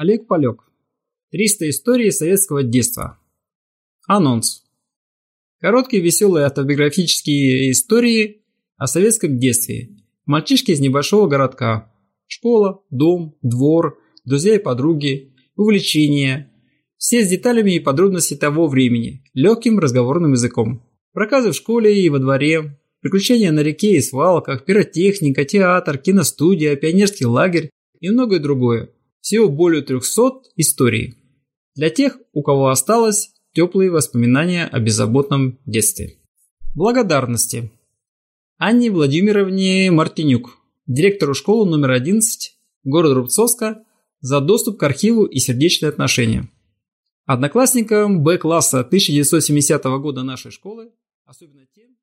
Олег Полек. 300 историй советского детства. Анонс. Короткие веселые автобиографические истории о советском детстве. Мальчишки из небольшого городка. Школа, дом, двор, друзья и подруги, увлечения. Все с деталями и подробностями того времени, легким разговорным языком. Проказы в школе и во дворе, приключения на реке и свалках, пиротехника, театр, киностудия, пионерский лагерь и многое другое. Всего более 300 историй. Для тех, у кого осталось теплые воспоминания о беззаботном детстве. Благодарности. Анне Владимировне Мартинюк, директору школы номер 11 города Рубцовска, за доступ к архиву и сердечные отношения. Одноклассникам Б-класса 1970 года нашей школы, особенно тем,